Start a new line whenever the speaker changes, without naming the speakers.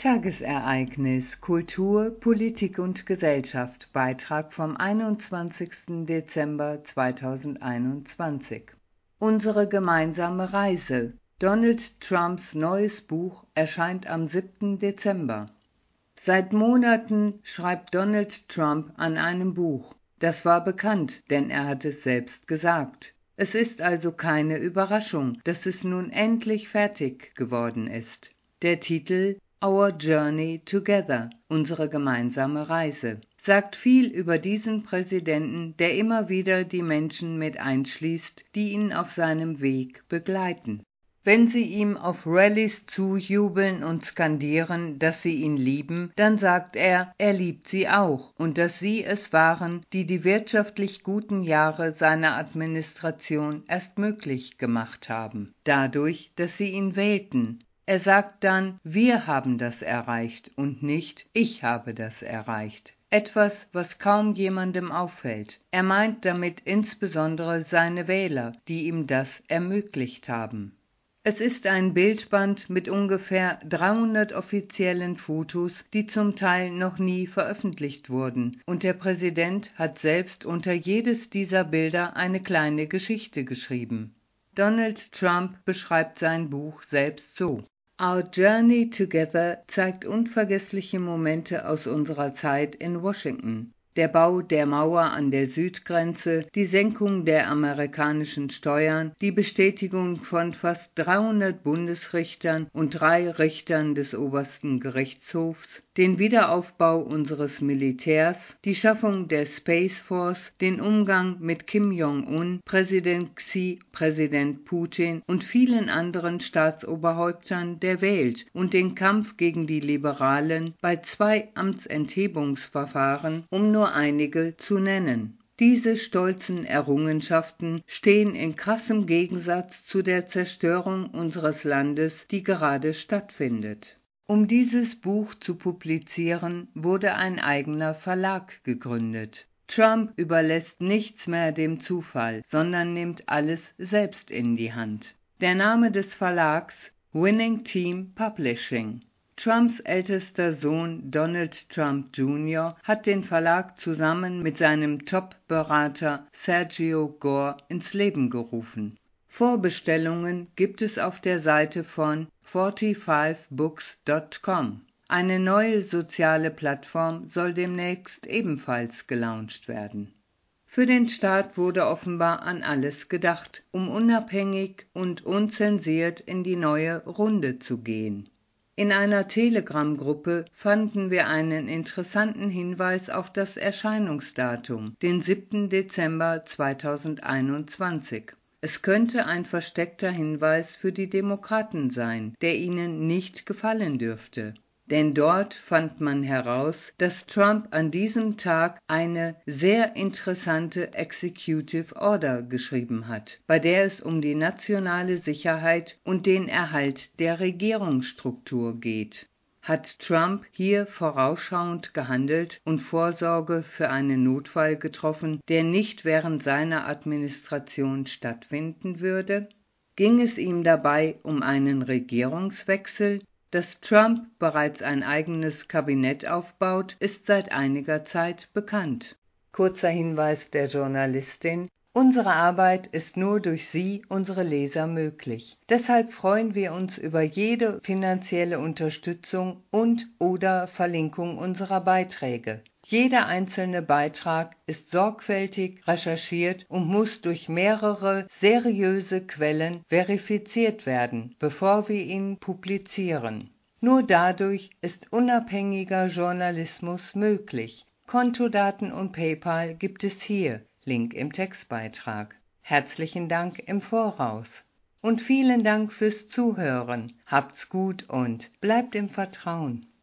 Tagesereignis Kultur, Politik und Gesellschaft. Beitrag vom 21. Dezember 2021. Unsere gemeinsame Reise. Donald Trumps neues Buch erscheint am 7. Dezember. Seit Monaten schreibt Donald Trump an einem Buch. Das war bekannt, denn er hat es selbst gesagt. Es ist also keine Überraschung, dass es nun endlich fertig geworden ist. Der Titel Our Journey Together, unsere gemeinsame Reise, sagt viel über diesen Präsidenten, der immer wieder die Menschen mit einschließt, die ihn auf seinem Weg begleiten. Wenn sie ihm auf Rallyes zujubeln und skandieren, dass sie ihn lieben, dann sagt er liebt sie auch und dass sie es waren, die die wirtschaftlich guten Jahre seiner Administration erst möglich gemacht haben, dadurch, dass sie ihn wählten. Er sagt dann, wir haben das erreicht und nicht, ich habe das erreicht. Etwas, was kaum jemandem auffällt. Er meint damit insbesondere seine Wähler, die ihm das ermöglicht haben. Es ist ein Bildband mit ungefähr 300 offiziellen Fotos, die zum Teil noch nie veröffentlicht wurden, und der Präsident hat selbst unter jedes dieser Bilder eine kleine Geschichte geschrieben. Donald Trump beschreibt sein Buch selbst so. Our Journey Together zeigt unvergessliche Momente aus unserer Zeit in Washington. Der Bau der Mauer an der Südgrenze, die Senkung der amerikanischen Steuern, die Bestätigung von fast 300 Bundesrichtern und 3 Richtern des obersten Gerichtshofs, den Wiederaufbau unseres Militärs, die Schaffung der Space Force, den Umgang mit Kim Jong-un, Präsident Xi, Präsident Putin und vielen anderen Staatsoberhäuptern der Welt und den Kampf gegen die Liberalen bei 2 Amtsenthebungsverfahren, um nur einige zu nennen. Diese stolzen Errungenschaften stehen in krassem Gegensatz zu der Zerstörung unseres Landes, die gerade stattfindet. Um dieses Buch zu publizieren, wurde ein eigener Verlag gegründet. Trump überlässt nichts mehr dem Zufall, sondern nimmt alles selbst in die Hand. Der Name des Verlags: Winning Team Publishing. Trumps ältester Sohn Donald Trump Jr. hat den Verlag zusammen mit seinem Top-Berater Sergio Gore ins Leben gerufen. Vorbestellungen gibt es auf der Seite von 45books.com. Eine neue soziale Plattform soll demnächst ebenfalls gelauncht werden. Für den Start wurde offenbar an alles gedacht, um unabhängig und unzensiert in die neue Runde zu gehen. In einer Telegram-Gruppe fanden wir einen interessanten Hinweis auf das Erscheinungsdatum, den 7. Dezember 2021. Es könnte ein versteckter Hinweis für die Demokraten sein, der ihnen nicht gefallen dürfte. Denn dort fand man heraus, dass Trump an diesem Tag eine sehr interessante Executive Order geschrieben hat, bei der es um die nationale Sicherheit und den Erhalt der Regierungsstruktur geht. Hat Trump hier vorausschauend gehandelt und Vorsorge für einen Notfall getroffen, der nicht während seiner Administration stattfinden würde? Ging es ihm dabei um einen Regierungswechsel? Dass Trump bereits ein eigenes Kabinett aufbaut, ist seit einiger Zeit bekannt. Kurzer Hinweis der Journalistin: Unsere Arbeit ist nur durch Sie, unsere Leser, möglich. Deshalb freuen wir uns über jede finanzielle Unterstützung und/oder Verlinkung unserer Beiträge. Jeder einzelne Beitrag ist sorgfältig recherchiert und muss durch mehrere seriöse Quellen verifiziert werden, bevor wir ihn publizieren. Nur dadurch ist unabhängiger Journalismus möglich. Kontodaten und PayPal gibt es hier, Link im Textbeitrag. Herzlichen Dank im Voraus. Und vielen Dank fürs Zuhören. Habt's gut und bleibt im Vertrauen.